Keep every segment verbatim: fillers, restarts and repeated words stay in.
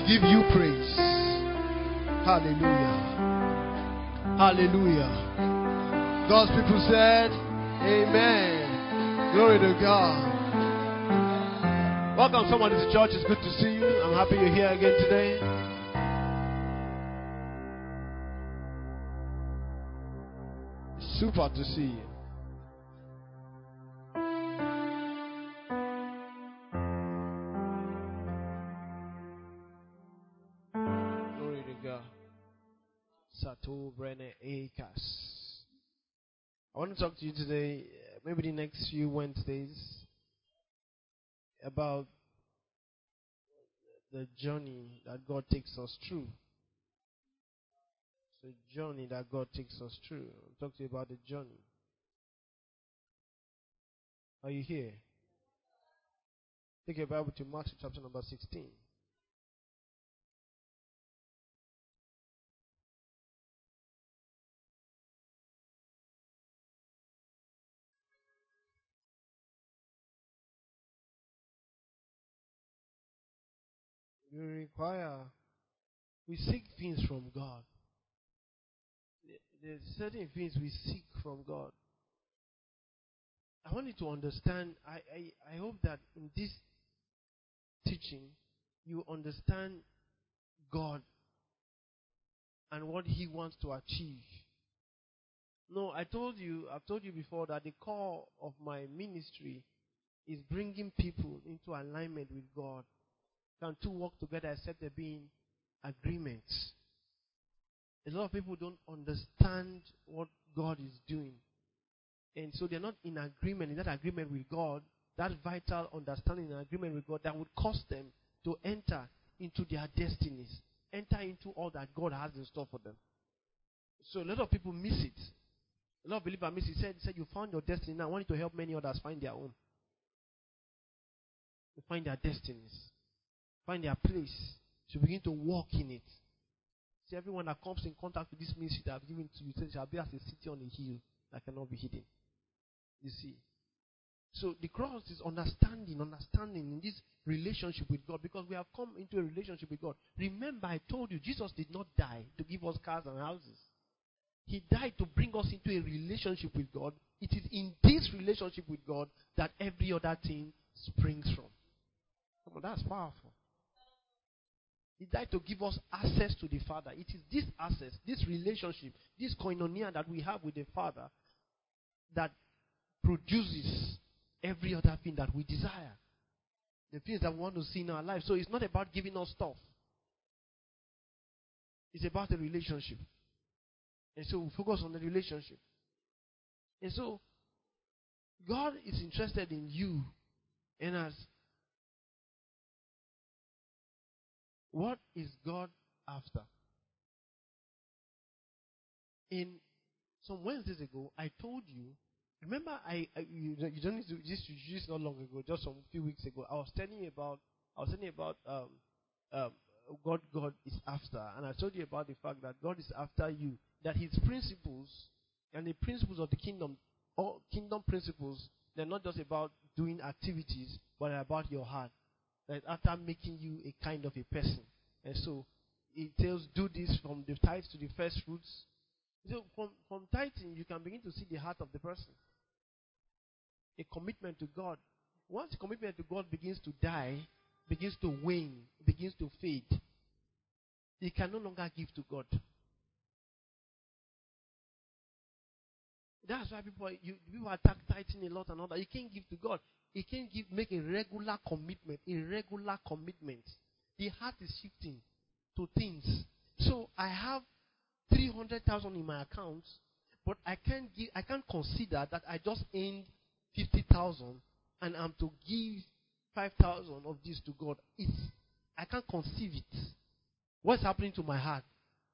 give you praise. Hallelujah. Hallelujah. God's people said, amen. Glory to God. Welcome somebody to church. It's good to see you. I'm happy you're here again today. It's super to see you. Glory to God. Sato Brene Akas. I want to talk to you today, uh, maybe the next few Wednesdays, about the journey that God takes us through. It's a journey that God takes us through. I'll talk to you about the journey. Are you here? Take your Bible to Mark chapter number sixteen. We require, we seek things from God. There's certain things we seek from God. I want you to understand, I, I, I hope that in this teaching, you understand God and what He wants to achieve. No, I told you, I've told you before that the core of my ministry is bringing people into alignment with God. Can two work together except there being agreements? A lot of people don't understand what God is doing. And so they're not in agreement, in that agreement with God, that vital understanding and agreement with God that would cause them to enter into their destinies, enter into all that God has in store for them. So a lot of people miss it. A lot of believers miss it. He said, he said, you found your destiny. Now I want you to help many others find their own. To find their destinies. Find their place. To begin to walk in it. See, everyone that comes in contact with this ministry that I've given to you, it shall be as a city on a hill that cannot be hidden. You see. So the cross is understanding, understanding in this relationship with God, because we have come into a relationship with God. Remember, I told you, Jesus did not die to give us cars and houses. He died to bring us into a relationship with God. It is in this relationship with God that every other thing springs from. Come on, that's powerful. He died to give us access to the Father. It is this access, this relationship, this koinonia that we have with the Father that produces every other thing that we desire. The things that we want to see in our life. So it's not about giving us stuff. It's about a relationship. And so we focus on the relationship. And so God is interested in you and us. What is God after? In some Wednesdays ago, I told you, remember, I, I you, you don't need to, this just not long ago, just some few weeks ago, I was telling you about, I was telling you about um, um, what God is after, and I told you about the fact that God is after you, that His principles and the principles of the kingdom, all kingdom principles, they're not just about doing activities, but they're about your heart. That after making you a kind of a person. And so it tells, do this from the tithes to the first fruits. So from, from tithing, you can begin to see the heart of the person. A commitment to God. Once the commitment to God begins to die, begins to wane, begins to fade, he can no longer give to God. That's why people, you, people attack tithing a lot and all that. You can't give to God. He can't give, make a regular commitment. A regular commitment. The heart is shifting to things. So I have three hundred thousand in my account, but I can't give. I can't consider that I just earned fifty thousand and I'm to give five thousand of this to God. It's I can't conceive it. What's happening to my heart?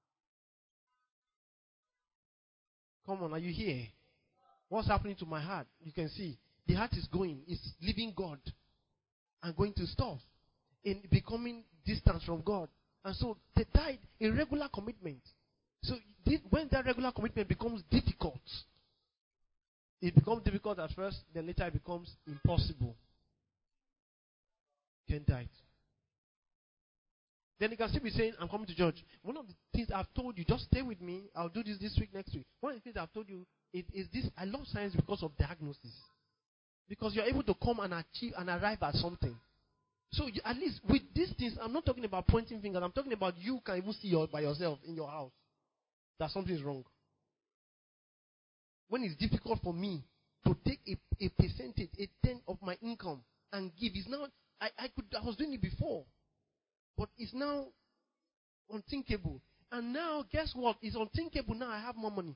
Come on, are you here? What's happening to my heart? You can see the heart is going. It's leaving God and going to stuff in becoming distant from God. And so they died a regular commitment. So this, when that regular commitment becomes difficult, it becomes difficult at first, then later it becomes impossible. Can't tithe. Then he can still be saying, I'm coming to church. One of the things I've told you, just stay with me. I'll do this this week, next week. One of the things I've told you is, is this. I love science because of diagnosis. Because you're able to come and achieve and arrive at something. So you, at least with these things, I'm not talking about pointing fingers. I'm talking about you can even see your, by yourself in your house that something is wrong. When it's difficult for me to take a, a percentage, a tenth of my income and give, it's now, I, I could, I was doing it before. But it's now unthinkable. And now, guess what? It's unthinkable now. I have more money.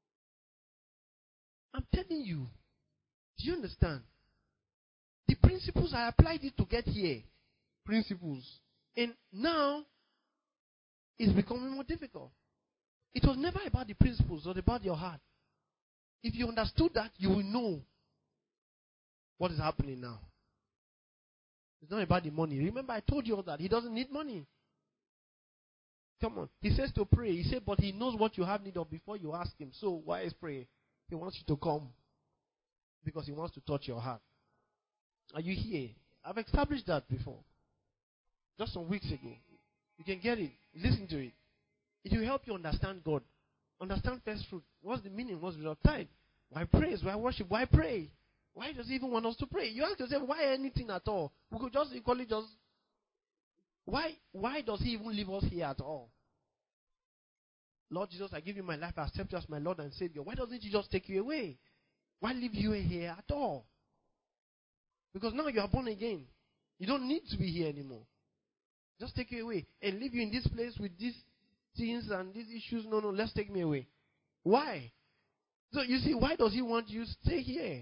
I'm telling you. Do you understand? The principles, I applied it to get here. Principles. And now, it's becoming more difficult. It was never about the principles or about your heart. If you understood that, you will know what is happening now. It's not about the money. Remember, I told you all that. He doesn't need money. Come on. He says to pray. He said, but he knows what you have need of before you ask him. So why is prayer? He wants you to come. Because he wants to touch your heart. Are you here? I've established that before. Just some weeks ago. You can get it. Listen to it. It will help you understand God. Understand first fruit. What's the meaning? What's the time? Why praise? Why worship? Why pray? Why does he even want us to pray? You ask yourself, why anything at all? We could just equally just... Why, why does he even leave us here at all? Lord Jesus, I give you my life. I accept you as my Lord and Savior. Why doesn't he just take you away? Why leave you here at all? Because now you are born again. You don't need to be here anymore. Just take you away. And leave you in this place with these things and these issues. No, no, let's take me away. Why? So you see, why does he want you to stay here?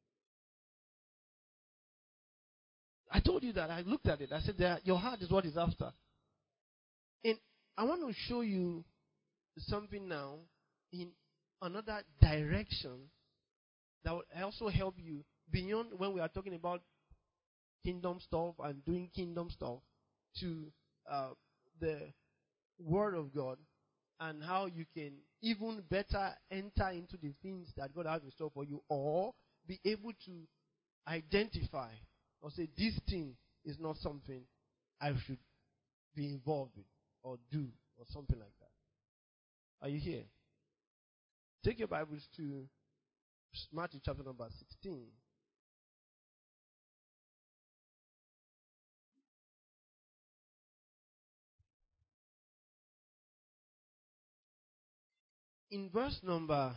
I told you that. I looked at it. I said that your heart is what is after. And I want to show you something now in another direction that will also help you beyond when we are talking about kingdom stuff and doing kingdom stuff to uh, the Word of God and how you can even better enter into the things that God has in store for you, or be able to identify or say this thing is not something I should be involved with or do or something like that. Are you here? Take your Bibles to Matthew chapter number sixteen. In verse number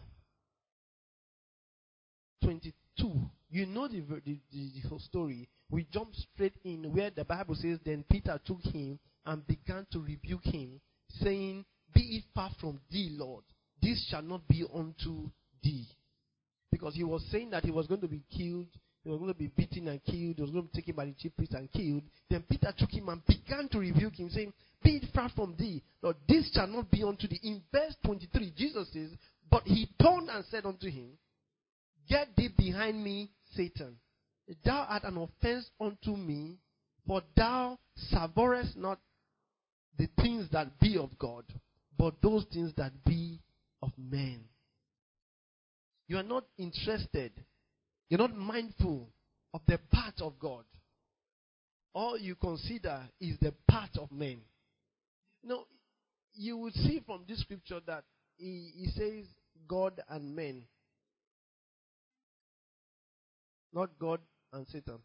twenty-two, you know the, the, the, the whole story. We jump straight in where the Bible says, then Peter took him and began to rebuke him, saying, be it far from thee, Lord. This shall not be unto thee. Because he was saying that he was going to be killed, he was going to be beaten and killed, he was going to be taken by the chief priest and killed. Then Peter took him and began to rebuke him, saying, be it far from thee, Lord, this shall not be unto thee. In verse twenty-three, Jesus says, but he turned and said unto him, get thee behind me, Satan. Thou art an offense unto me, for thou savourest not the things that be of God, but those things that be of men. You are not interested. You're not mindful of the part of God. All you consider is the part of men. Now, you will see from this scripture that he, he says God and men. Not God and Satan.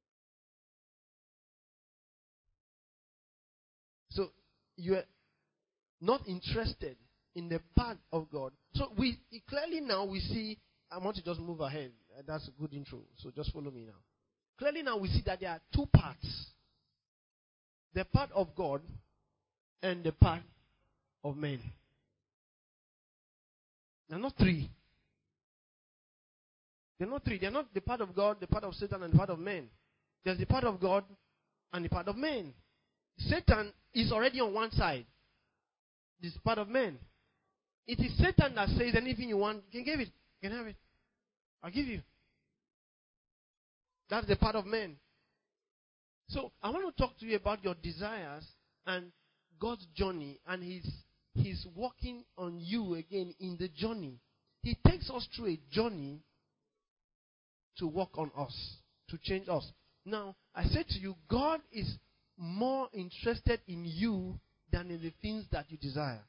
So, you are not interested in the part of God. So, we clearly now we see, I want to just move ahead. That's a good intro. So, just follow me now. Clearly now we see that there are two parts. The part of God and the part of men. There are not three. They're not three. They're not the part of God, the part of Satan, and the part of men. There's the part of God and the part of men. Satan is already on one side. This part of men. It is Satan that says anything you want, you can give it. You can have it. I'll give you. That's the part of men. So I want to talk to you about your desires and God's journey and his, his working on you again in the journey. He takes us through a journey to work on us, to change us. Now, I said to you, God is more interested in you than in the things that you desire.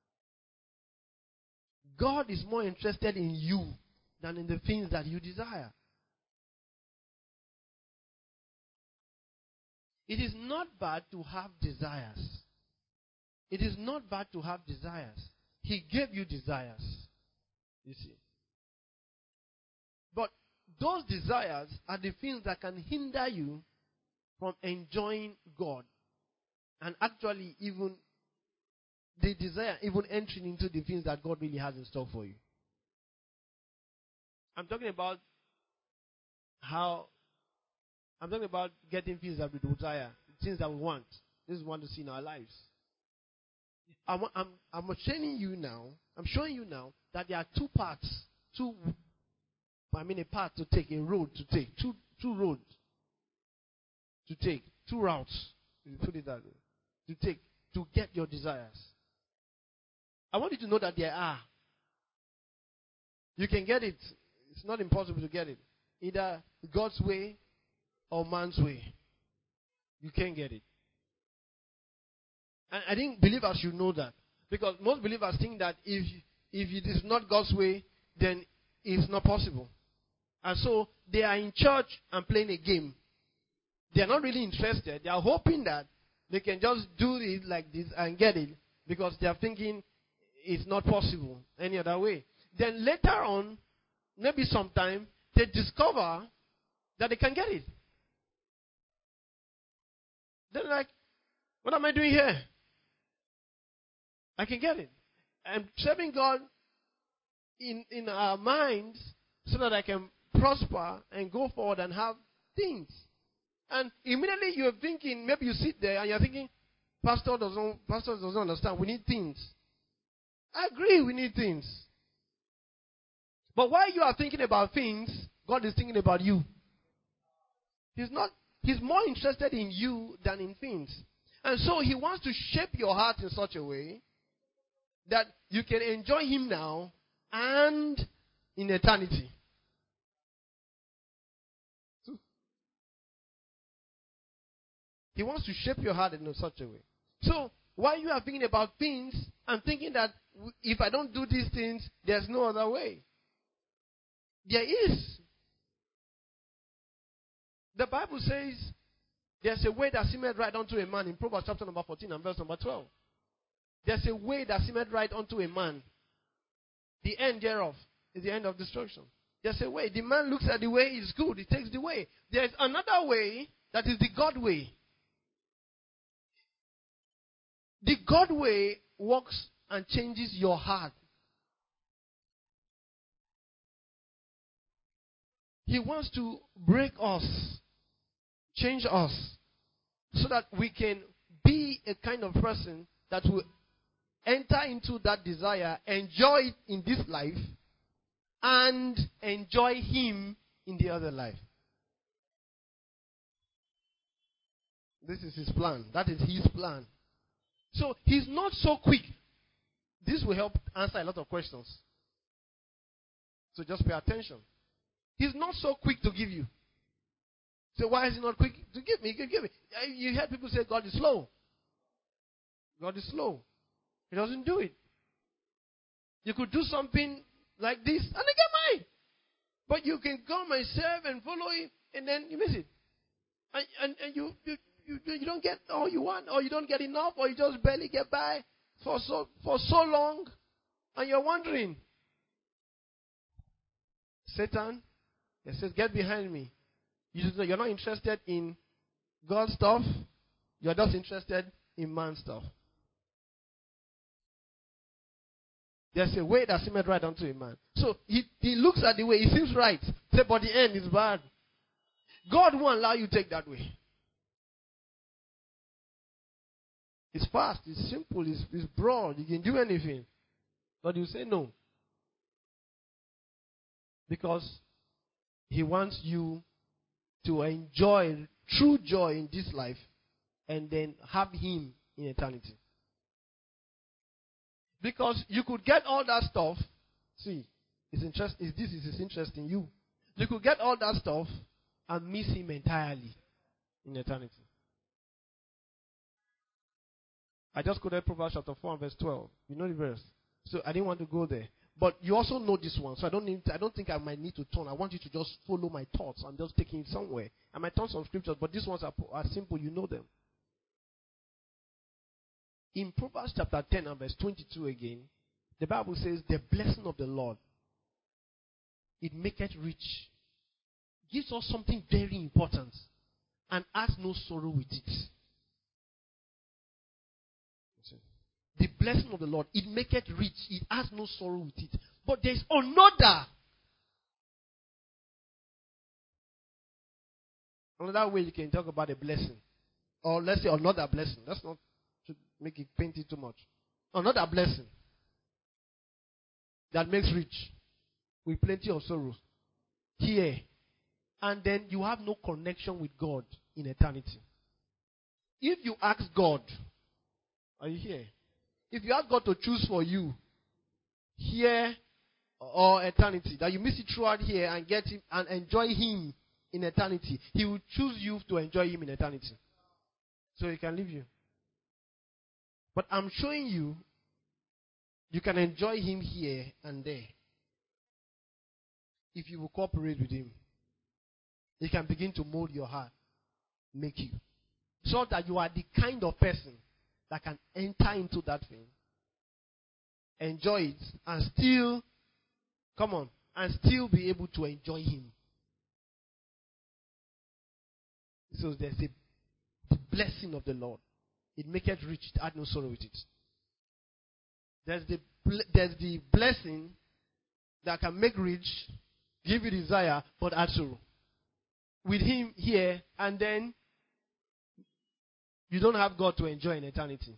God is more interested in you than in the things that you desire. It is not bad to have desires. It is not bad to have desires. He gave you desires. You see. But those desires are the things that can hinder you from enjoying God. And actually, even the desire, even entering into the things that God really has in store for you. I'm talking about how, I'm talking about getting things that we desire, things that we want. This is what we want to see in our lives. I'm, I'm, I'm showing you now, I'm showing you now that there are two paths, two, I mean a path to take, a road to take, two, two roads to take, two routes, if you put it that way, to take, to get your desires. I want you to know that there are. You can get it. It's not impossible to get it. Either God's way or man's way. You can get it. And I think believers should know that. Because most believers think that if, if it is not God's way, then it's not possible. And so they are in church and playing a game. They are not really interested. They are hoping that they can just do it like this and get it. Because they are thinking it's not possible any other way. Then later on, maybe sometime, they discover that they can get it. They're like, what am I doing here? I can get it. I'm serving God in, in our minds so that I can prosper and go forward and have things. And immediately you're thinking, maybe you sit there and you're thinking, Pastor doesn't, Pastor doesn't understand. We need things. I agree, we need things. But while you are thinking about things, God is thinking about you. He's not, He's more interested in you than in things. And so He wants to shape your heart in such a way that you can enjoy Him now and in eternity. So, He wants to shape your heart in such a way. So, while you are thinking about things and thinking that if I don't do these things, there's no other way. There is. The Bible says there's a way that seemeth right unto a man in Proverbs chapter number fourteen and verse number twelve. There's a way that seemeth right unto a man. The end thereof is the end of destruction. There's a way. The man looks at the way, is good. He takes the way. There's another way that is the God way. The God way works and changes your heart. He wants to break us, change us, so that we can be a kind of person that will enter into that desire, enjoy it in this life, and enjoy Him in the other life. This is His plan. That is His plan. So He's not so quick. This will help answer a lot of questions. So just pay attention. He's not so quick to give you. So why is He not quick to give me? He can give me. You heard people say God is slow. God is slow. He doesn't do it. You could do something like this and they get mine. But you can come and serve and follow Him and then you miss it. And, and, and you, you, you, you don't get all you want, or you don't get enough, or you just barely get by for so, for so long and you're wondering. Satan, he says, get behind me. You're not interested in God's stuff. You're just interested in man's stuff. There's a way that seems right unto a man. So he, he looks at the way, it seems right. Say, but the end is bad. God won't allow you to take that way. It's fast, it's simple, it's, it's broad. You can do anything. But you say no. Because He wants you to enjoy true joy in this life and then have Him in eternity. Because you could get all that stuff. See, it's interest, it's, this is His interest in you. You could get all that stuff and miss Him entirely in eternity. I just quoted Proverbs chapter four and verse twelve. You know the verse. So I didn't want to go there. But you also know this one. So I don't need to, I don't think I might need to turn. I want you to just follow my thoughts. I'm just taking it somewhere. I might turn some scriptures, but these ones are, are simple. You know them. In Proverbs chapter ten and verse twenty-two again, the Bible says, the blessing of the Lord, it maketh rich. Gives us something very important and has no sorrow with it. The blessing of the Lord, it maketh rich. It has no sorrow with it. But there's another. Another way you can talk about a blessing. Or let's say another blessing. That's not to make it paint it too much. Another blessing that makes rich with plenty of sorrows here. And then you have no connection with God in eternity. If you ask God, are you here? If you ask God to choose for you here or eternity, that you miss it throughout here and get him and enjoy him in eternity, he will choose you to enjoy him in eternity. So he can leave you. But I'm showing you, you can enjoy him here and there. If you will cooperate with him, he can begin to mold your heart, make you. So that you are the kind of person that can enter into that thing, enjoy it, and still, come on, and still be able to enjoy him. So there's a the blessing of the Lord. It maketh rich, it add no sorrow with it. There's the, there's the blessing that can make rich, give you desire, but add sorrow. With him here, and then you don't have God to enjoy in eternity.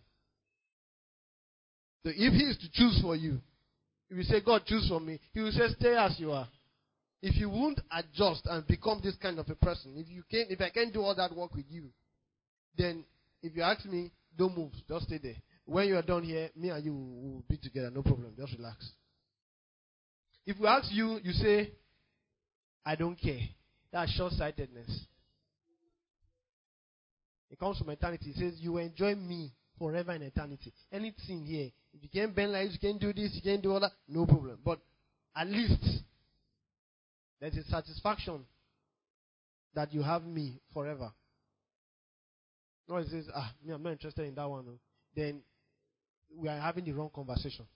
So if he is to choose for you, if you say, God, choose for me, he will say, stay as you are. If you won't adjust and become this kind of a person, if you can, if I can't do all that work with you, then if you ask me, don't move, just stay there. When you are done here, me and you will be together, no problem, just relax. If we ask you, you say, I don't care. That's short-sightedness. It comes from eternity. It says, you enjoy me forever in eternity. Anything here, if you can't bend like this, you can't do this, you can't do all that, no problem. But at least there's a satisfaction that you have me forever. No, it says, ah, me, I'm not interested in that one. No. Then we are having the wrong conversation.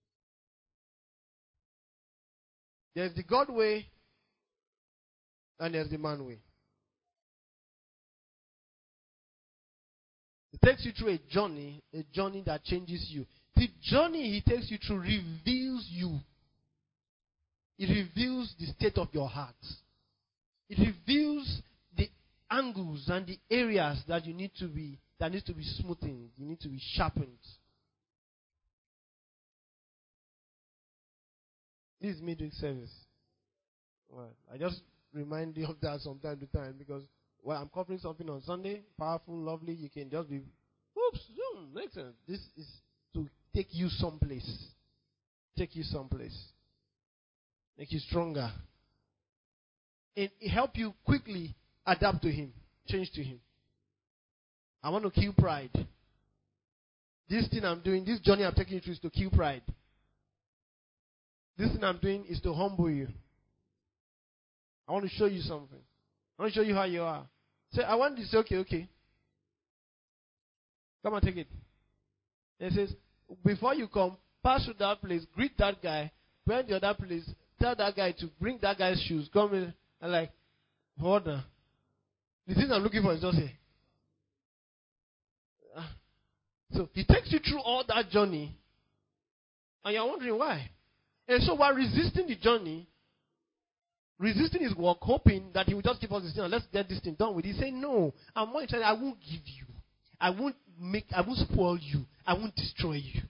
There's the God way and there's the man way. It takes you through a journey, a journey that changes you. The journey he takes you through reveals you. It reveals the state of your heart. It reveals the angles and the areas that you need to be, that need to be smoothened. You need to be sharpened. This is midweek service. Well, I just remind you of that from time to time because well, I'm covering something on Sunday, powerful, lovely. You can just be, oops, zoom, makes sense. This is to take you someplace, take you someplace, make you stronger, and help you quickly adapt to Him, change to Him. I want to kill pride. This thing I'm doing, this journey I'm taking you through is to kill pride. This thing I'm doing is to humble you. I want to show you something. I want to show you how you are. Say, I want this. Okay, okay. Come and take it. And it says, before you come, pass through that place, greet that guy, went the other place, tell that guy to bring that guy's shoes. Come in and like, hold on. The thing I'm looking for is just here. Uh, so he takes you through all that journey, and you're wondering why. And so while resisting the journey, resisting his work, hoping that he will just give us this thing and let's get this thing done with. He said, no, I'm more interested. I won't give you. I won't make, I won't spoil you. I won't destroy you.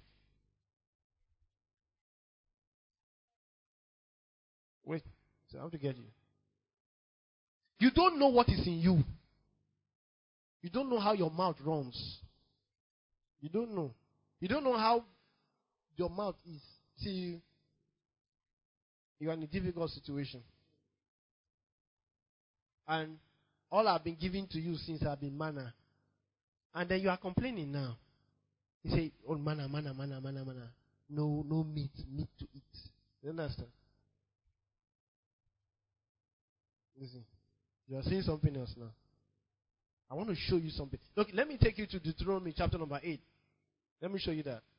Wait, so I have to get you. You don't know what is in you. You don't know how your mouth runs. You don't know. You don't know how your mouth is till you are in a difficult situation. And all I've been giving to you since I've been manna. And then you are complaining now. He said, oh, manna, manna, manna, manna, manna. No, no meat, meat to eat. You understand? Listen, you are saying something else now. I want to show you something. Look, let me take you to Deuteronomy chapter number eight. Let me show you that.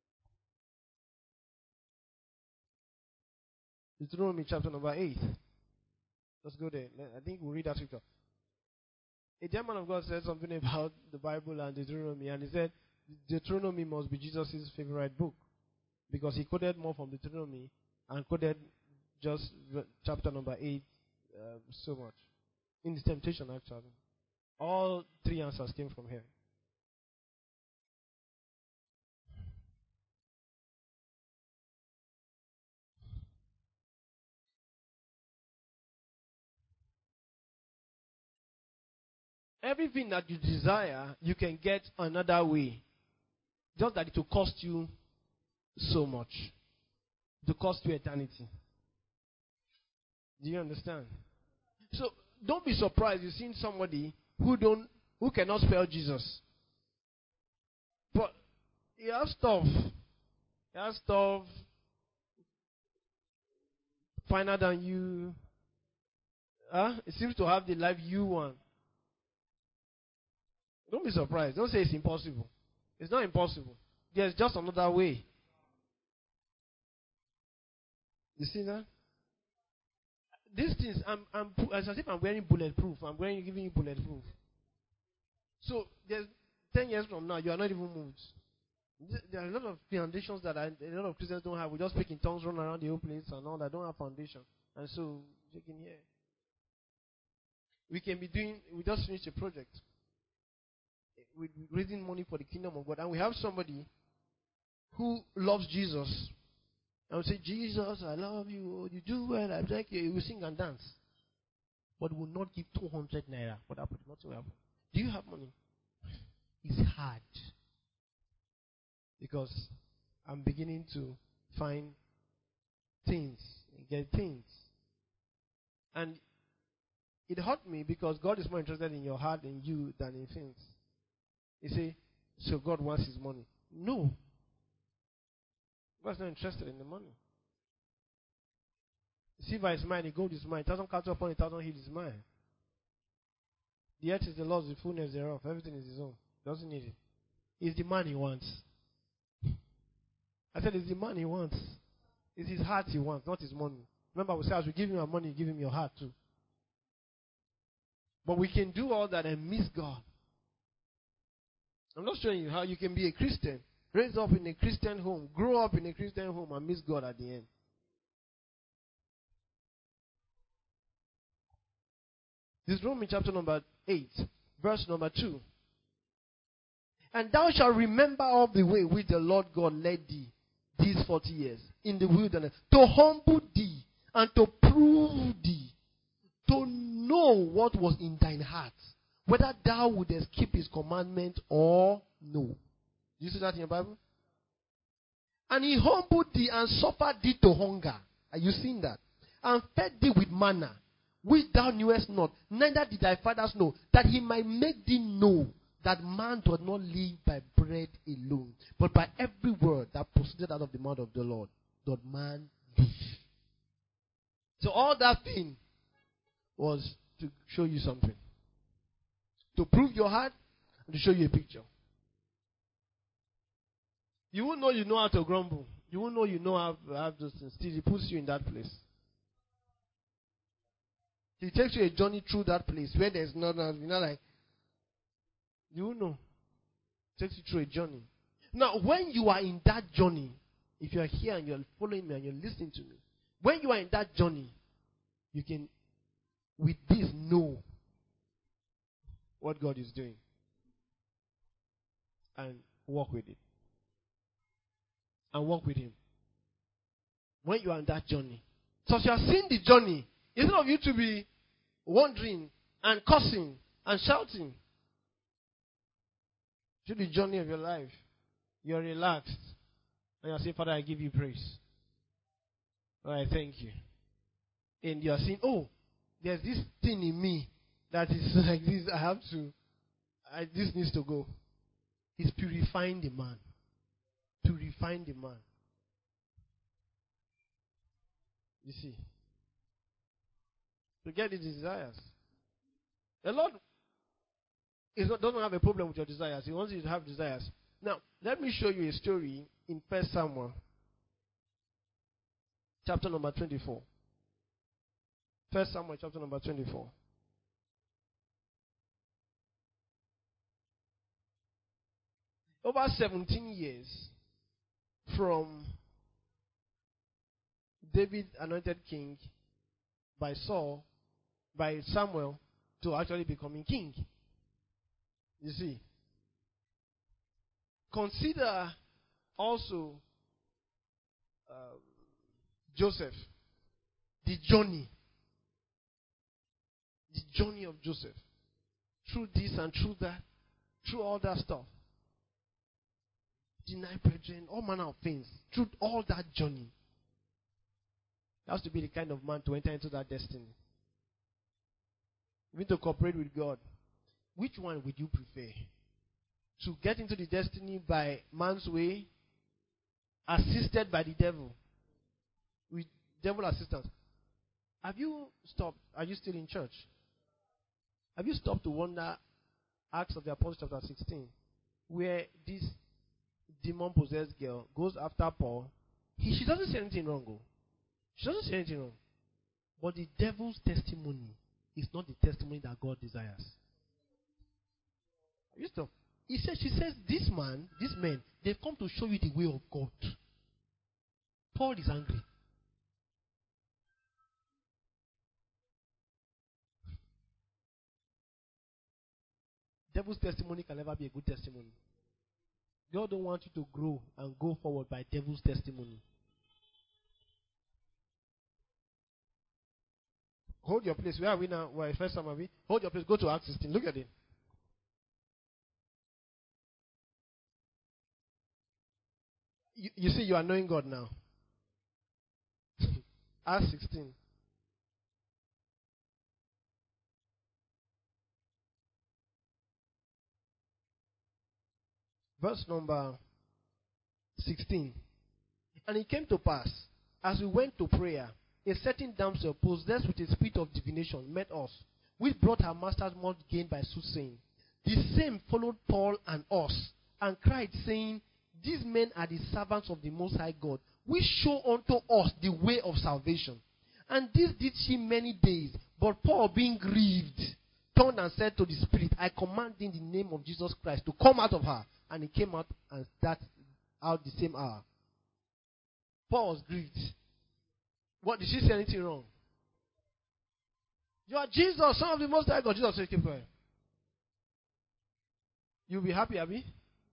Deuteronomy chapter number eight. Let's go there. I think we'll read that scripture. A dear man of God said something about the Bible and Deuteronomy, and he said Deuteronomy must be Jesus' favorite book because he quoted more from Deuteronomy and quoted just chapter number eight uh, so much. In the temptation, actually. All three answers came from here. Everything that you desire, you can get another way. Just that it will cost you so much. It will cost you eternity. Do you understand? So don't be surprised you've seen somebody who don't who cannot spell Jesus. But he has stuff. He has stuff finer than you. Huh? It seems to have the life you want. Don't be surprised. Don't say it's impossible. It's not impossible. There's just another way. You see that? These things, I'm, I'm, as if I'm wearing bulletproof. I'm wearing, giving you bulletproof. So, there's ten years from now, you are not even moved. There are a lot of foundations that I, a lot of Christians don't have. We just speak in tongues, run around the whole place and all that. Don't have foundation. And so, you can hear. We can be doing, we just finished a project. We're raising money for the kingdom of God. And we have somebody who loves Jesus. And we say, Jesus, I love you. You do well. I like you. We sing and dance. But will not give two hundred naira for that. Nothing will happen. Do you have money? It's hard. Because I'm beginning to find things, get things. And it hurt me because God is more interested in your heart and you than in things. You say, so God wants his money. No. God's not interested in the money. Silver is mine, the gold is mine. Thousand cattle upon a thousand hills is mine. The earth is the Lord's, the fullness thereof. Everything is his own. Doesn't need it. It's the man he wants. I said it's the man he wants. It's his heart he wants, not his money. Remember, we said as we give him our money, give him your heart too. But we can do all that and miss God. I'm not showing you how you can be a Christian, raised up in a Christian home, grow up in a Christian home, and miss God at the end. This is Romans chapter number eight, verse number two. And thou shalt remember of the way which the Lord God led thee these forty years in the wilderness, to humble thee and to prove thee, to know what was in thine heart, whether thou wouldest keep his commandment or no. Do you see that in your Bible? And he humbled thee and suffered thee to hunger. Are you seeing that? And fed thee with manna, which thou knewest not, neither did thy fathers know, that he might make thee know that man does not live by bread alone, but by every word that proceeded out of the mouth of the Lord, does man live. So all that thing was to show you something. To prove your heart and to show you a picture. You won't know you know how to grumble. You won't know you know how to have those things. Still, he puts you in that place. He takes you a journey through that place where there's not, you know, like, you won't know. Takes you through a journey. Now, when you are in that journey, if you are here and you're following me and you're listening to me, when you are in that journey, you can, with this, know what God is doing and walk with it. And walk with him. When you are on that journey. So as you are seeing the journey, instead of you to be wandering and cursing and shouting through the journey of your life, you're relaxed. And you're saying, Father, I give you praise. Lord, I thank you. And you're saying, oh, there's this thing in me that is like this. I have to, I, this needs to go. He's purifying the man. to refine the man. You see, to get his desires. The Lord is not, doesn't have a problem with your desires. He wants you to have desires. Now, let me show you a story in First Samuel, chapter number twenty-four. First Samuel, chapter number twenty-four. Over seventeen years from David anointed king by Saul, by Samuel, to actually becoming king. You see. Consider also um, Joseph, the journey. The journey of Joseph. Through this and through that, through all that stuff. Deny brethren, all manner of things. Through all that journey. He has to be the kind of man to enter into that destiny. You need to cooperate with God. Which one would you prefer? To get into the destiny by man's way, assisted by the devil, with devil assistance. Have you stopped? Are you still in church? Have you stopped to wonder, Acts of the Apostles chapter sixteen, where this demon-possessed girl goes after Paul? He, she doesn't say anything wrong. Oh. She doesn't say anything wrong. But the devil's testimony is not the testimony that God desires. Have you stopped? He says, she says, this man, these men, they've come to show you the way of God. Paul is angry. Devil's testimony can never be a good testimony. God don't want you to grow and go forward by devil's testimony. Hold your place. Where are we now? Where first time are we? Hold your place. Go to Acts sixteen. Look at it. You, you see, you are knowing God now. Acts sixteen. Verse number sixteen. And it came to pass, as we went to prayer, a certain damsel possessed with a spirit of divination met us, which brought her masters much gain by soothsaying. The same followed Paul and us, and cried, saying, these men are the servants of the Most High God, which show unto us the way of salvation. And this did she many days. But Paul, being grieved, turned and said to the spirit, I command in the name of Jesus Christ to come out of her. And he came out, and that out the same hour. Paul was grieved. What, did she say anything wrong? You are Jesus, Son of the Most High God. Jesus said, keep quiet. You'll be happy, Abby?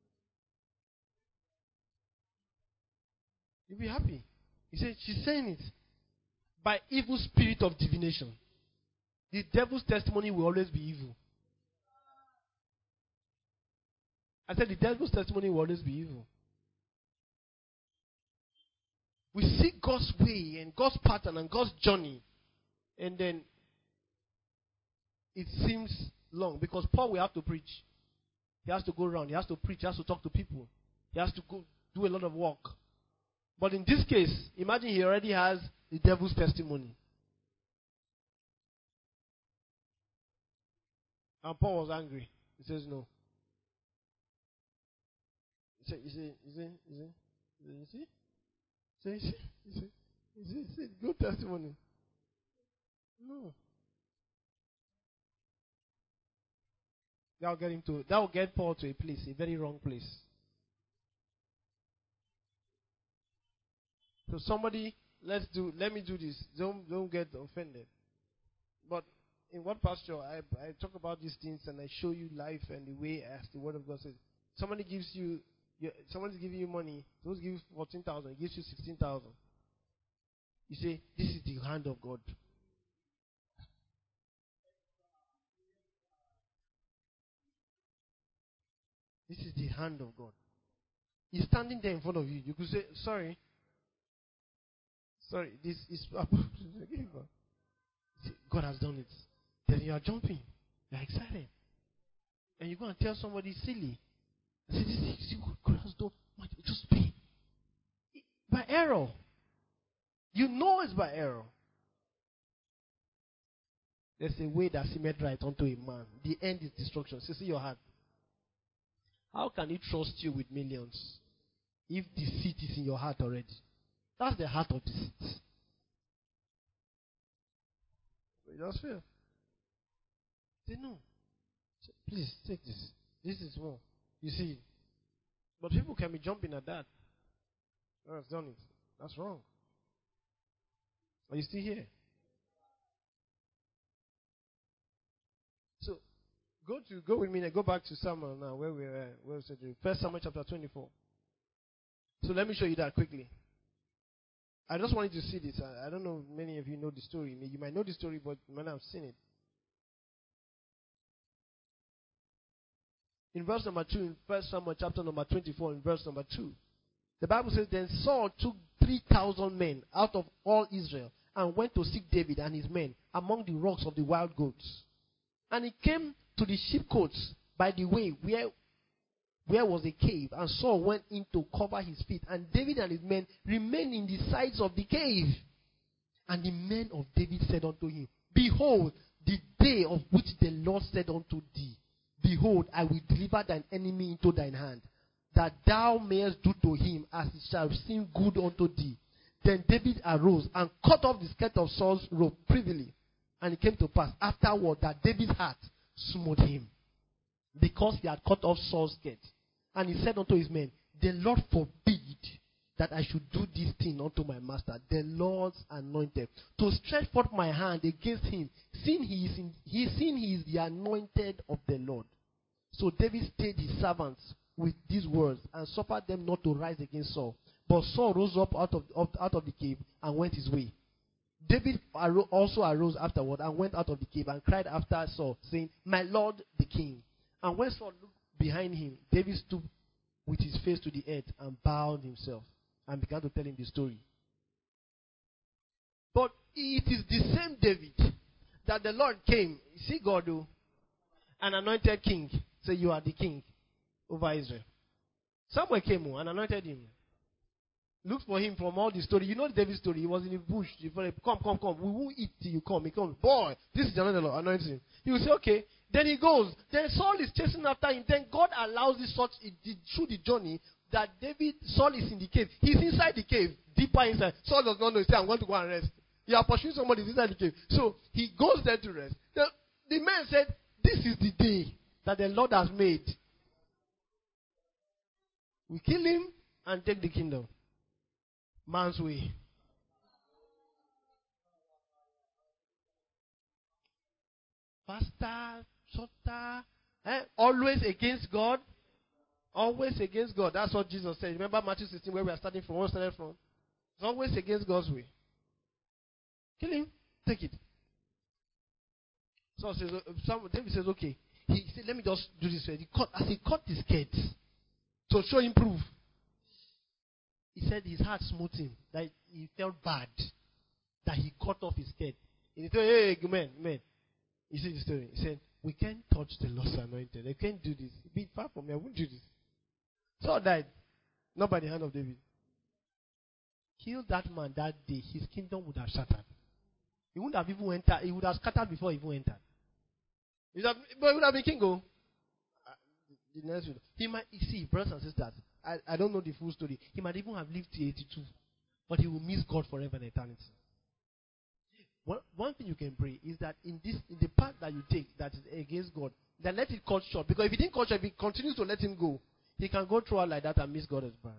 You'll be happy. He said, she's saying it by evil spirit of divination. The devil's testimony will always be evil. I said the devil's testimony will always be evil. We see God's way and God's pattern and God's journey, and then it seems long because Paul will have to preach. He has to go around. He has to preach. He has to talk to people. He has to go do a lot of work. But in this case, imagine he already has the devil's testimony. And Paul was angry. He says no. He said, you see, you see, you see, you see, you see, you see, you see, you see, good testimony. No. That will get him to, that will get Paul to a place, a very wrong place. So somebody, let's do, let me do this. Don't, don't get offended. But in what pastor, I, I talk about these things and I show you life and the way as the word of God says. Somebody gives you, you somebody's giving you money. Those give you fourteen thousand, gives you sixteen thousand. You say, this is the hand of God. This is the hand of God. He's standing there in front of you. You could say, sorry. Sorry, this is God has done it. Then you are jumping. You are excited. And you go and tell somebody silly. I say, this is what God has done. Just pay. error. You know it's by error. There's a way that seemeth right unto a man. The end is destruction. So see your heart. How can he trust you with millions if deceit is in your heart already? That's the heart of deceit. You just feel. Say no. Say, please take this. This is more. You see. But people can be jumping at that. Oh, I've done it. That's wrong. Are you still here? So, go to go with me and go back to Samuel now, where we were. Where we said First Samuel chapter twenty-four. So let me show you that quickly. I just wanted to see this. I, I don't know if many of you know the story. You might know the story, but you might not have seen it. In verse number two, in First Samuel chapter number twenty-four, in verse number two, the Bible says, Then Saul took three thousand men out of all Israel and went to seek David and his men among the rocks of the wild goats. And he came to the sheepcotes by the way where, where was a cave, and Saul went in to cover his feet. And David and his men remained in the sides of the cave. And the men of David said unto him, Behold, the day of which the Lord said unto thee, Behold, I will deliver thine enemy into thine hand, that thou mayest do to him as it shall seem good unto thee. Then David arose and cut off the skirt of Saul's robe privily. And it came to pass afterward that David's heart smote him, because he had cut off Saul's skirt. And he said unto his men, The Lord forbid that I should do this thing unto my master, the Lord's anointed, to stretch forth my hand against him, seeing he is, in, he, seeing he is the anointed of the Lord. So David stayed his servants with these words, and suffered them not to rise against Saul. But Saul rose up out of, out of the cave and went his way. David also arose afterward and went out of the cave and cried after Saul, saying, My Lord the king. And when Saul looked behind him, David stood with his face to the earth and bowed himself and began to tell him the story. But it is the same David that the Lord came. You see God, though, an anointed king. Say, you are the king over Israel. Someone came and anointed him. Look for him from all the story. You know David's story. He was in the bush. He said, come, come, come. We won't eat till you come. He comes. Boy, this is the anointed Lord. Anoints him. He will say, okay. Then he goes. Then Saul is chasing after him. Then God allows this such through the journey that David, Saul is in the cave. He's inside the cave, deeper inside. Saul does not know. He says, I'm going to go and rest. You are pursuing somebody inside the cave. So he goes there to rest. The, the man said, this is the day that the Lord has made. We kill him and take the kingdom. Man's way. Faster, shorter, eh? Always against God. Always against God. That's what Jesus said. Remember Matthew sixteen, where we are starting from? Where we started from? It's always against God's way. Kill him. Take it. So says, some, David says, okay. He said, let me just do this. He cut, as he cut his skirt to show him proof. He said his heart smote him, that he felt bad that he cut off his skirt. And he said, hey, man, man. You see the story? He said, we can't touch the Lord's anointed. They can't do this. Be far from me. I won't do this. Saul died. Not by the hand of David. Kill that man that day. His kingdom would have shattered. He wouldn't have even entered. He would have scattered before he even entered. He would have, but he would have been king. Oh. The next one. He might, you see, brothers and sisters, I, I don't know the full story. He might even have lived to eighty-two. But he will miss God forever in eternity. One, one thing you can pray is that in this, in the path that you take that is against God, then let it cut short. Because if he didn't cut short, if he continues to let him go, he can go through like that and miss God as well.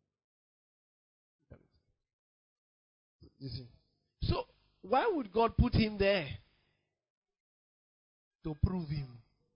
You see. So, why would God put him there? To prove him.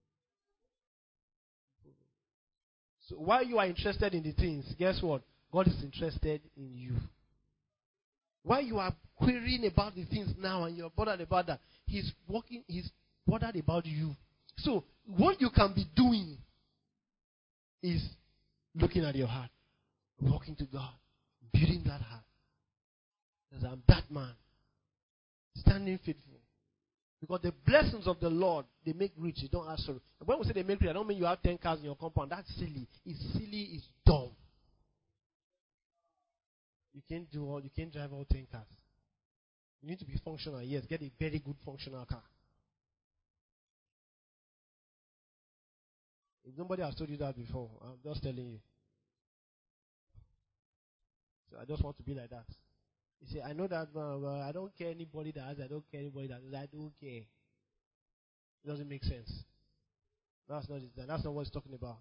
So, while you are interested in the things, guess what? God is interested in you. While you are querying about the things now and you're bothered about that, He's working, He's bothered about you. So, what you can be doing is looking at your heart, walking to God, building that heart. As I'm that man, standing faithful. Because the blessings of the Lord, they make rich. You don't ask for it. When we say they make rich, I don't mean you have ten cars in your compound. That's silly. It's silly. It's dumb. You can't do all, you can't drive all ten cars. You need to be functional. Yes, get a very good functional car. If nobody has told you that before, I'm just telling you. So I just want to be like that. You say, I know that, but well, I don't care anybody that has, I don't care anybody that has, I don't care. It doesn't make sense. That's not it. That's not what it's talking about.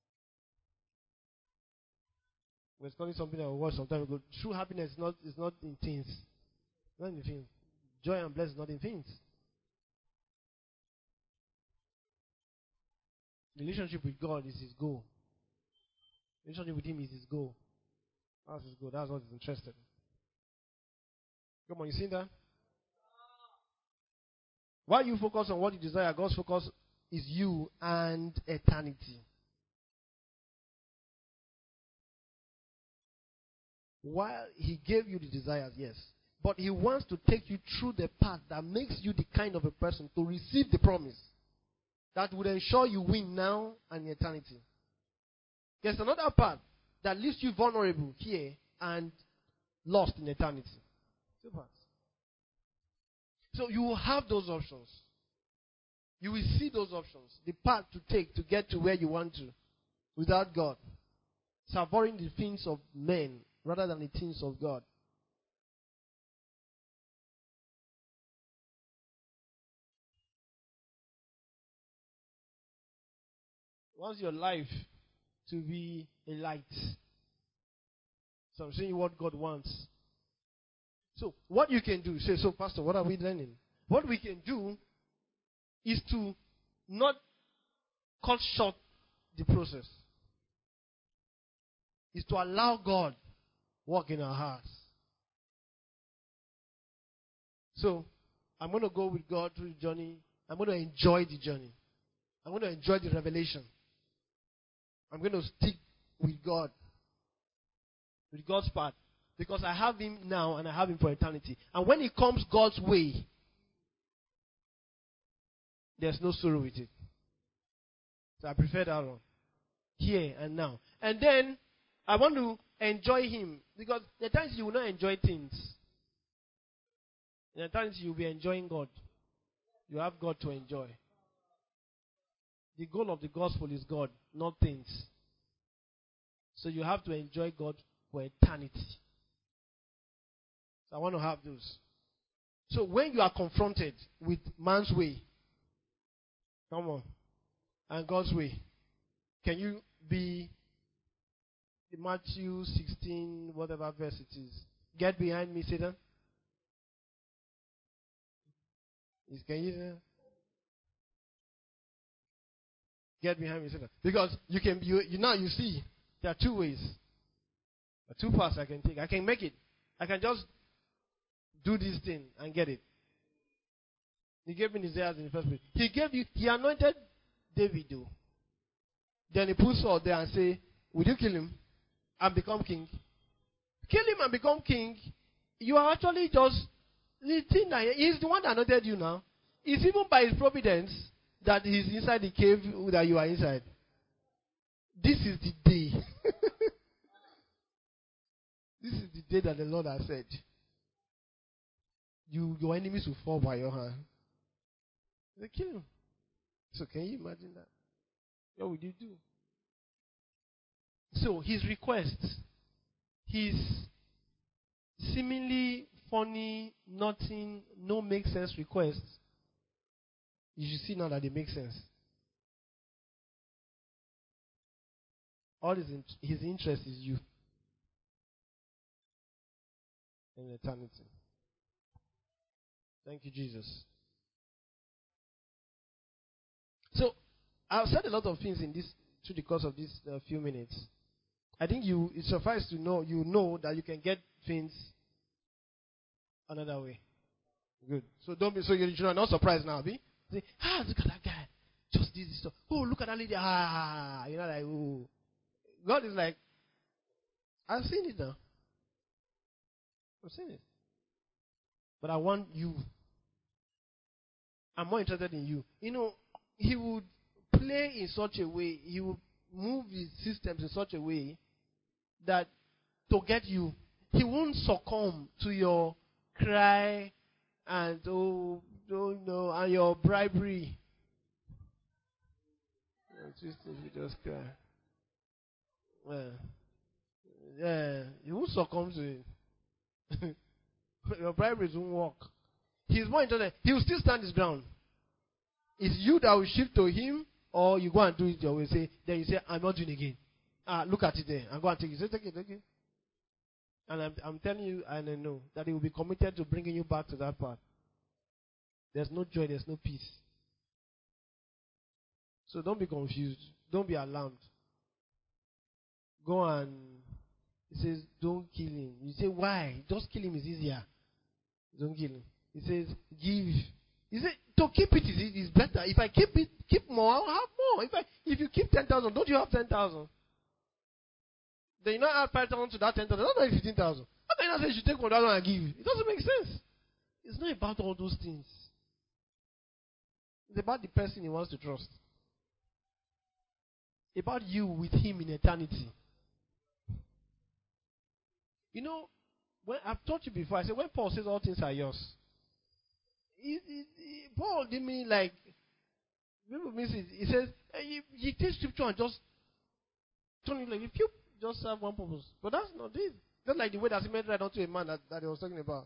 We're calling something that we watch sometimes. We go, true happiness is not, is not in things. Not in things. Joy and bliss is not in things. Relationship with God is his goal. Relationship with him is his goal. That's his goal. That's what he's interested in. Come on, you see that? While you focus on what you desire, God's focus is you and eternity. While he gave you the desires, yes. But he wants to take you through the path that makes you the kind of a person to receive the promise that would ensure you win now and in eternity. There's another path that leaves you vulnerable here and lost in eternity. Two paths. So you will have those options. You will see those options. The path to take to get to where you want to without God. Savoring the things of men rather than the things of God. Wants your life to be a light. So I'm saying what God wants. So what you can do, say, so Pastor, what are we learning? What we can do is to not cut short the process. Is to allow God work in our hearts. So I'm going to go with God through the journey. I'm going to enjoy the journey. I'm going to enjoy the revelation. I'm going to stick with God. With God's part. Because I have him now and I have him for eternity. And when it comes God's way, there's no sorrow with it. So I prefer that one. Here and now. And then I want to enjoy him. Because there are times you will not enjoy things. There are times you will be enjoying God. You have God to enjoy. The goal of the gospel is God, not things. So you have to enjoy God for eternity. So I want to have those. So when you are confronted with man's way, come on, and God's way, can you be Matthew sixteen, whatever verse it is? Get behind me, Satan. Is can you get behind me, Satan? Because you can, you, you now you see there are two ways, there are two paths I can take. I can make it. I can just do this thing and get it. He gave me desires in the first place. He gave you, he anointed David though. Then he put Saul there and say, would you kill him and become king? Kill him and become king. You are actually just, the thing that he's the one that anointed you now. It's even by his providence that he's inside the cave that you are inside. This is the day. This is the day that the Lord has said. You, your enemies will fall by your hand. They kill him. So can you imagine that? What would you do? So his request, his seemingly funny, nothing, no make sense request, you should see now that they make sense. All his, his interest is you in eternity. Thank you, Jesus. So, I've said a lot of things in this through the course of these uh, few minutes. I think you it suffices to know you know that you can get things another way. Good. So don't be so you're not surprised now, be? Say, ah, look at that guy. Just did this stuff. Oh, look at that lady. Ah, you know, like, oh. God is like, I've seen it now. I've seen it. But I want you. I'm more interested in you. You know, he would play in such a way, he would move his systems in such a way that to get you, he won't succumb to your cry and oh, oh no, and your bribery. Just if you just cry. Well, yeah, he won't succumb to it. Your briberies won't work. He's more interested. He will still stand his ground. It's you that will shift to him, or you go and do it your way. Say, then you say, I'm not doing it again. Ah, look at it there. And go and take it. Say, take it, take it. And I'm, I'm telling you, and I know that he will be committed to bringing you back to that path. There's no joy, there's no peace. So don't be confused. Don't be alarmed. Go and, he says, don't kill him. You say, why? Just kill him is easier. Don't kill him. He says, give. He said, to keep it is, is better. If I keep it, keep more, I'll have more. If I, if you keep ten thousand, don't you have ten thousand? Then you now add five thousand to that ten thousand. That's not fifteen thousand. How can you not say you should take one thousand and give? It doesn't make sense. It's not about all those things. It's about the person he wants to trust. About you with him in eternity. You know, when I've told you before, I said when Paul says all things are yours, he, he, he, Paul didn't mean like, people miss it. He says, hey, you, you take scripture and just turn it like, if you just have one purpose. But that's not this. Just like the way that he made right onto a man that, that he was talking about.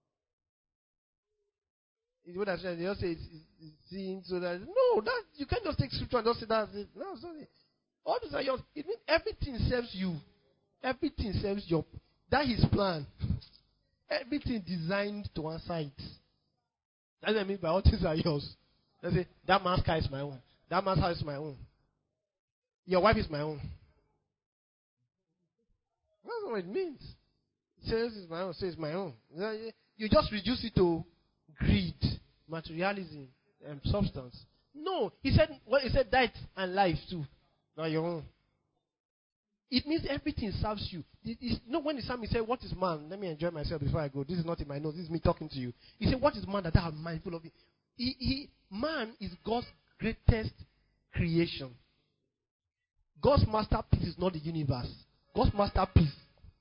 The way that he just says it's, it's, it's seen so that, no, that, you can't just take scripture and just say that's it. No, sorry. All these are yours. It means everything serves you. Everything serves your, that is his plan. Everything designed to answer it. That's what I mean by all things are yours. They say, that man's car is my own. That man's house is my own. Your wife is my own. That's what it means. It says it's my own, says it's my own. You just reduce it to greed, materialism, and substance. No, he said, well, he said death and life too. Not your own. It means everything serves you. It, it's, you know, when the psalmist said, what is man? Let me enjoy myself before I go. This is not in my notes. This is me talking to you. He said, what is man that I am mindful of it? He, he, man is God's greatest creation. God's masterpiece is not the universe. God's masterpiece.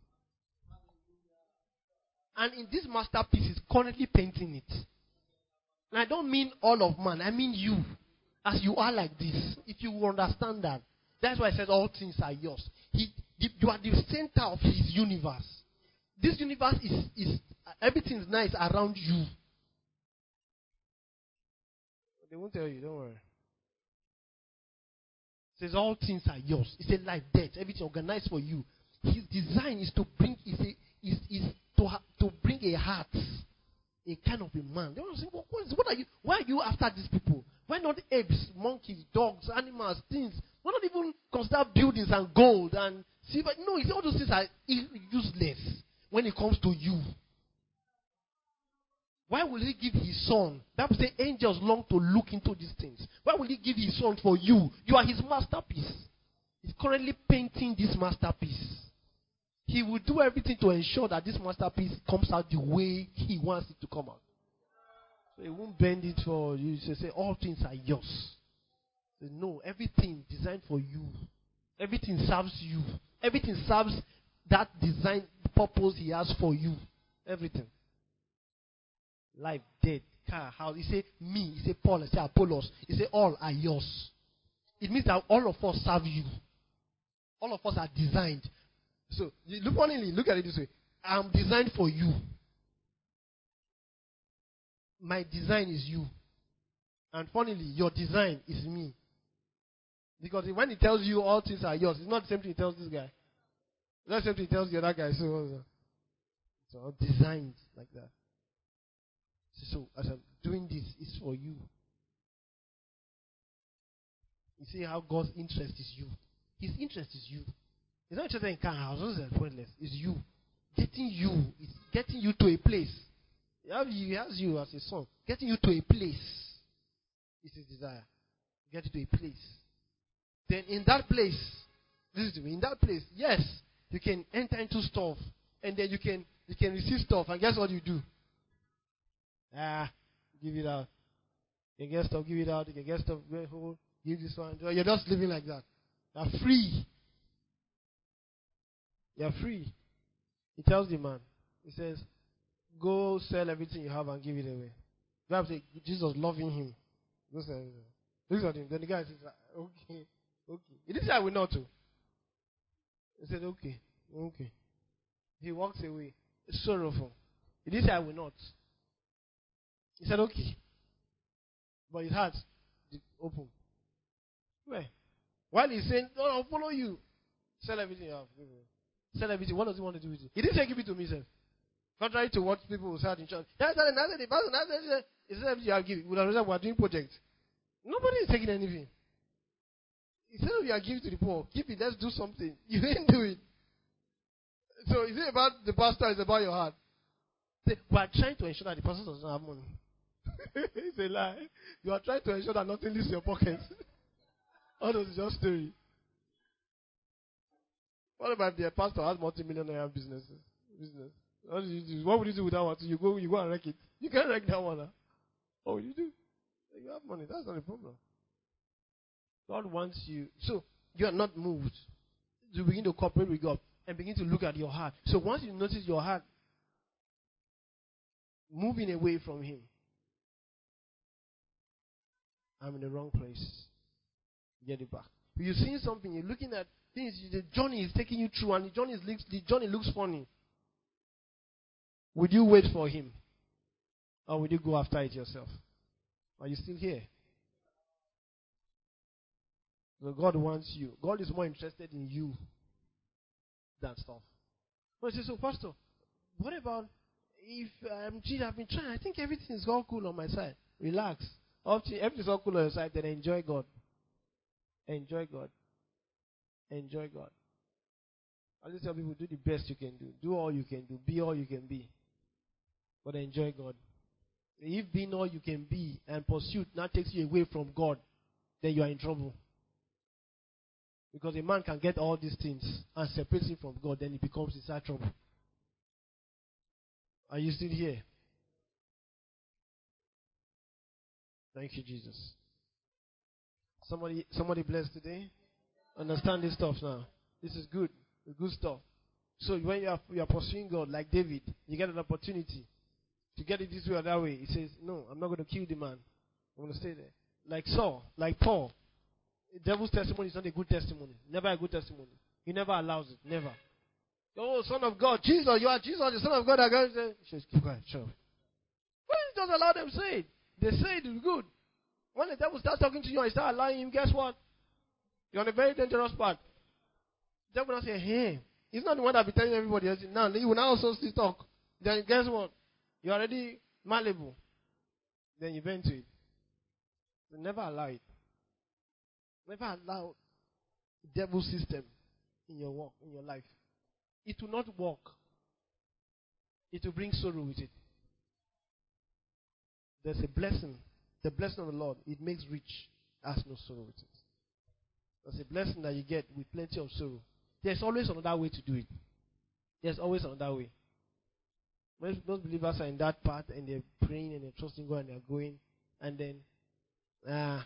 And in this masterpiece, he's currently painting it. And I don't mean all of man. I mean you. As you are like this. If you understand that. That's why I said all things are yours. He, you are the center of his universe. This universe is, is everything is nice around you. They won't tell you, don't worry. It says all things are yours. It's a life, death, everything organized for you. His design is to bring is a, is, is to ha, to bring a heart, a kind of a man. They want to say, what, what, is, what are you? Why are you after these people? Why not apes, monkeys, dogs, animals, things? Why not even consider buildings and gold and silver? No, it's all those things are useless when it comes to you. Why will he give his son? That will say angels long to look into these things. Why will he give his son for you? You are his masterpiece. He's currently painting this masterpiece. He will do everything to ensure that this masterpiece comes out the way he wants it to come out. So he won't bend it for you. He say, all things are yours. Say, no, everything designed for you. Everything serves you. Everything serves that design purpose he has for you. Everything. Life, death, car, house. He say, me. He say, Paul. He say, Apollos. He say, all are yours. It means that all of us serve you. All of us are designed. So, look, funnily, look at it this way. I'm designed for you. My design is you. And funnily, your design is me. Because when he tells you all things are yours, it's not the same thing he tells this guy. It's not the same thing he tells the other guy. So, it's all designed like that. So, as I'm doing this, it's for you. You see how God's interest is you. His interest is you. It's not just in car houses and pointless. It's you. Getting you. It's getting you to a place. He has you as a son. Getting you to a place is his desire. Get you to a place. Then in that place, listen to me, in that place, yes, you can enter into stuff. And then you can you can receive stuff. And guess what you do? Ah, give it out. You can get stuff, give it out. You can get stuff, give this one. You're just living like that. You're free. You're free. He tells the man, he says, go sell everything you have and give it away. The Bible says Jesus loving him. Go sell everything. Looks at him. Then the guy says, okay, okay. He didn't say I will not to. He said, okay, okay. He walks away. It's sorrowful. He didn't say I will not. He said, okay. But his heart is open. Where? While he's saying, no, I'll follow you. Sell everything you have. Sell everything. What does he want to do with it? He didn't say give it to me, sir. Contrary to what people will say in church. He said everything you have given. We are doing projects. Nobody is taking anything. Instead of you are giving to the poor, keep it, let's do something. You ain't do it. So is it about the pastor, it's about your heart? Say, we are trying to ensure that the pastor doesn't have money. It's a lie. You are trying to ensure that nothing leaves your pocket. All those is just story. What about the pastor has multi-millionaire businesses? Business. What, do you do? What would you do with that one? So you go, you go and wreck it. You can't wreck that one. Huh? What would you do? You have money. That's not a problem. God wants you. So you are not moved. You begin to cooperate with God and begin to look at your heart. So once you notice your heart moving away from Him, I'm in the wrong place. Get it back. If you're seeing something, you're looking at things, the journey is taking you through, and the journey, is, the journey looks funny. Would you wait for Him? Or would you go after it yourself? Are you still here? So God wants you. God is more interested in you than stuff. But you say, so Pastor, what about if um, gee, I've been trying, I think everything is all cool on my side. Relax. Everything is all cool on your side, then enjoy God. Enjoy God. Enjoy God. I just tell people, do the best you can do. Do all you can do. Be all you can be. But enjoy God. If being all you can be and pursuit now takes you away from God, then you are in trouble. Because a man can get all these things and separate him from God, then he becomes inside trouble. Are you still here? Thank you, Jesus. Somebody, somebody blessed today? Understand this stuff now. This is good. It's good stuff. So when you are, you are pursuing God, like David, you get an opportunity to get it this way or that way. He says, no, I'm not going to kill the man. I'm going to stay there. Like Saul, like Paul. The devil's testimony is not a good testimony. Never a good testimony. He never allows it. Never. Oh, Son of God. Jesus, you are Jesus, the Son of God. I say, keep quiet, shut up. Why don't you just allow them to say it? They say it is good. When the devil starts talking to you and you start allowing him, guess what? You're on a very dangerous path. The devil will not say, hey. He's not the one that will be telling everybody else. Now, he will now also still talk. Then guess what? You're already malleable. Then you bend to it. So never allow it. Never allow the devil system in your work, in your life. It will not work. It will bring sorrow with it. There's a blessing. The blessing of the Lord, it makes rich, has no sorrow with it. There's a blessing that you get with plenty of sorrow. There's always another way to do it. There's always another way. Most, most believers are in that part and they're praying and they're trusting God and they're going, and then ah,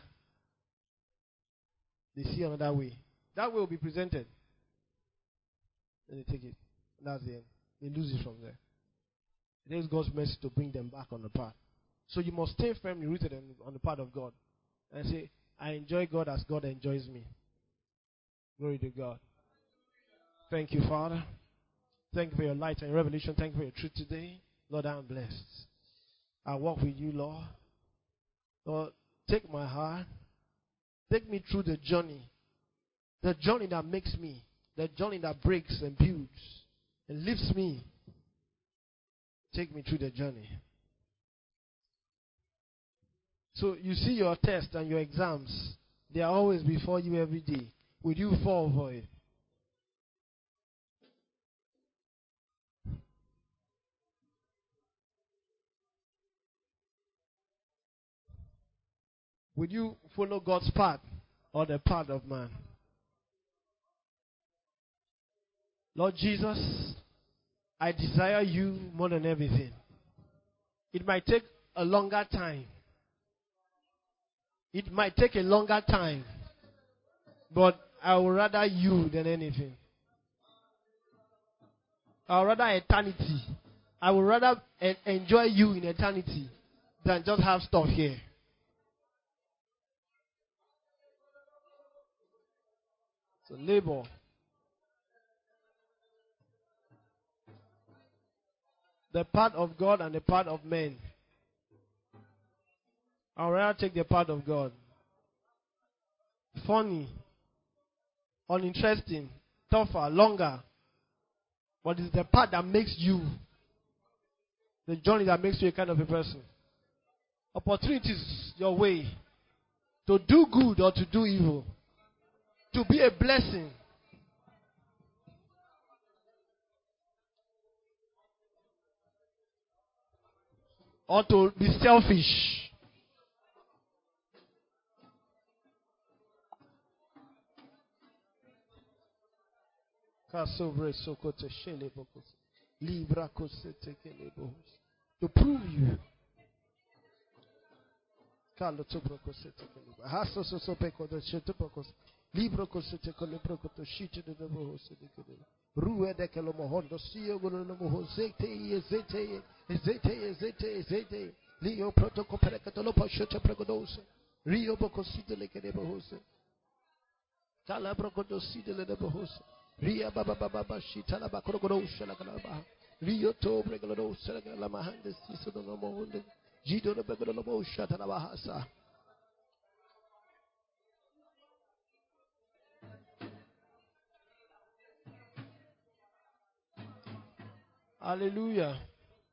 they see another way. That way will be presented. Then they take it. And that's the end. They lose it from there. It is God's mercy to bring them back on the path. So you must stay firmly rooted on the path of God. And say, I enjoy God as God enjoys me. Glory to God. Thank you, Father. Thank you for your light and your revelation. Thank you for your truth today. Lord, I am blessed. I walk with you, Lord. Lord, take my heart. Take me through the journey. The journey that makes me. The journey that breaks and builds and lifts me. Take me through the journey. So you see your tests and your exams. They are always before you every day. Will you fall for it? Will you follow God's path or the path of man? Lord Jesus, I desire you more than everything. It might take a longer time. It might take a longer time. But I would rather you than anything. I would rather eternity. I would rather en- enjoy you in eternity than just have stuff here. So labor. The part of God and the part of men. I would rather take the part of God. Funny, uninteresting, tougher, longer. But it's the part that makes you, the journey that makes you a kind of a person. Opportunities your way to do good or to do evil, to be a blessing. Or to be selfish. To prove you. Libro cosete con le procoto shite de bohose de kede. Rue de kelo mohondo sio gono no mohosete ezete ezete ezete ezete. Lio protocol perecatolo poshote pregodose. Rio bocosite le kede bohose. Tala procodosite le de bohose. Ria baba baba shita la bacrogodosha la calaba. Rio to bregolose la mahande siso no mohonde. Gido de begolo bosha la bahasa. Hallelujah.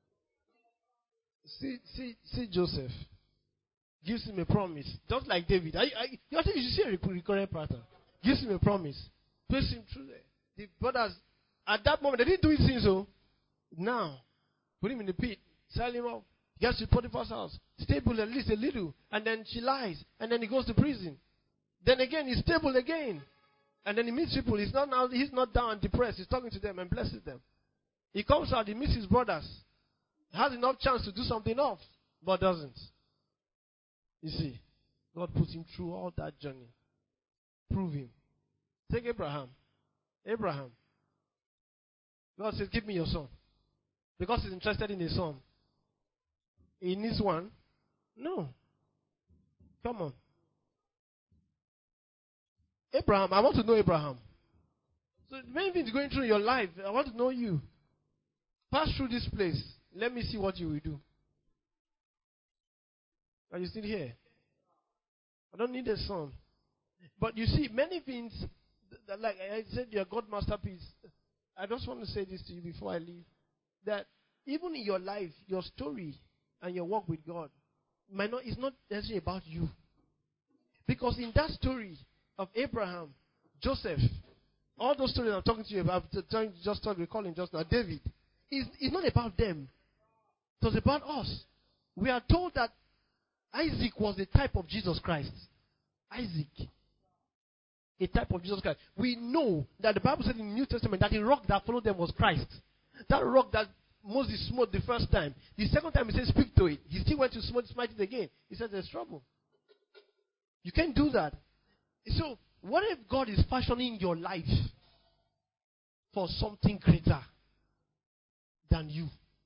See, see, see Joseph gives him a promise, just like David. I, I, you think you should see a recurrent pattern. Gives him a promise, puts him through there. The brothers, at that moment, they didn't do it since so. Now, put him in the pit, sell him off. He gets to Potiphar's house, stable at least a little, and then she lies, and then he goes to prison. Then again, he's stable again, and then he meets people. He's not now. He's not down and depressed. He's talking to them and blesses them. He comes out, he meets his brothers. Has enough chance to do something else, but doesn't. You see, God puts him through all that journey. Prove him. Take Abraham. Abraham. God says, give me your son. Because he's interested in his son. He needs one. No. Come on. Abraham, I want to know Abraham. So many things going through in your life. I want to know you. Pass through this place. Let me see what you will do. Are you still here? I don't need a son. But you see, many things, that, like I said, your God masterpiece. I just want to say this to you before I leave. That even in your life, your story and your walk with God might not, it's not necessarily about you. Because in that story of Abraham, Joseph, all those stories I'm talking to you about, just recalling just now, David, it's, it's not about them. It was about us. We are told that Isaac was a type of Jesus Christ. Isaac. A type of Jesus Christ. We know that the Bible said in the New Testament that the rock that followed them was Christ. That rock that Moses smote the first time. The second time he said, speak to it. He still went to smote, smite it again. He said, there's trouble. You can't do that. So, what if God is fashioning your life for something greater than you?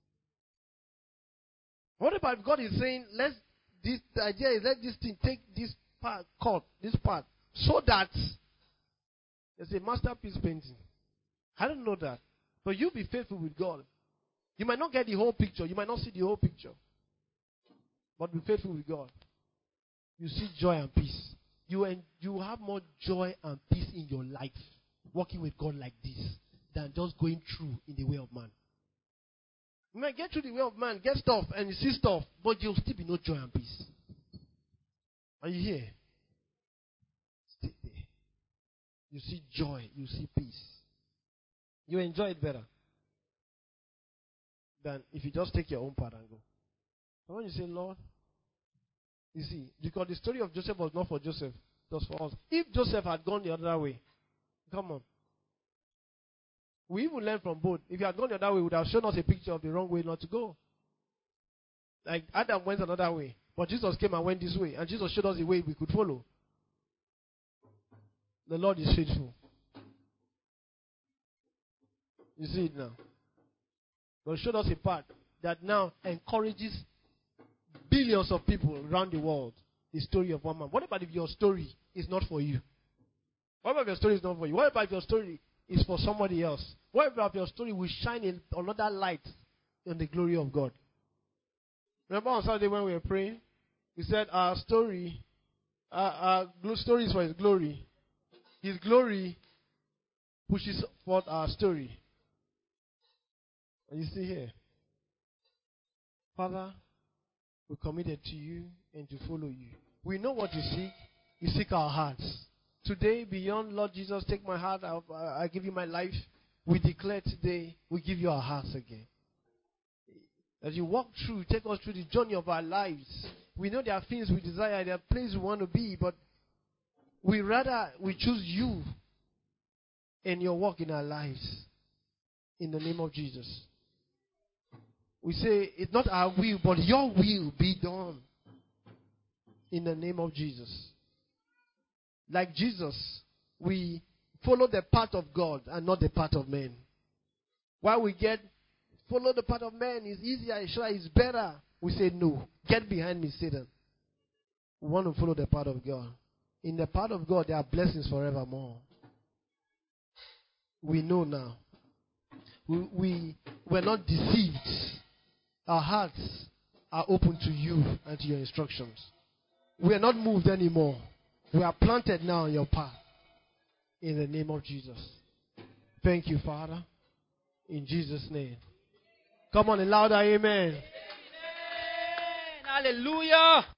What about God is saying, let's, this, the idea is let this thing take this part, cut, this part, so that there's a masterpiece painting. I don't know that. But you be faithful with God. You might not get the whole picture. You might not see the whole picture. But be faithful with God. You see joy and peace. You, en- you have more joy and peace in your life working with God like this than just going through in the way of man. You might get through the way of man, get stuff, and you see stuff, but you'll still be no joy and peace. Are you here? Stay there. You see joy, you see peace. You enjoy it better than if you just take your own part and go. But when you say, Lord, you see, because the story of Joseph was not for Joseph, it was for us. If Joseph had gone the other way, come on. We even learn from both. If he had gone the other way, he would have shown us a picture of the wrong way not to go. Like Adam went another way, but Jesus came and went this way, and Jesus showed us the way we could follow. The Lord is faithful. You see it now. God showed us a path that now encourages billions of people around the world. The story of one man. What about if your story is not for you? What about if your story is not for you? What about if your story is for somebody else? What about if your story will shine another light in the glory of God? Remember on Saturday when we were praying? We said our story, our, our story is for His glory. His glory pushes forth our story. And you see here, Father, we're committed to you and to follow you. We know what you seek. You seek our hearts. Today, beyond Lord Jesus, take my heart, I, I give you my life. We declare today, we give you our hearts again. As you walk through, take us through the journey of our lives. We know there are things we desire, there are places we want to be, but we rather, we choose you and your work in our lives. In the name of Jesus. We say, it's not our will, but your will be done. In the name of Jesus. Like Jesus, we follow the path of God and not the path of men. While we get, follow the path of man is easier, it's sure, it's better. We say, no, get behind me, Satan. We want to follow the path of God. In the path of God, there are blessings forevermore. We know now. We, we were not deceived. Our hearts are open to you and to your instructions. We are not moved anymore. We are planted now in your path. In the name of Jesus. Thank you, Father. In Jesus' name. Come on, a louder amen. Amen. Hallelujah.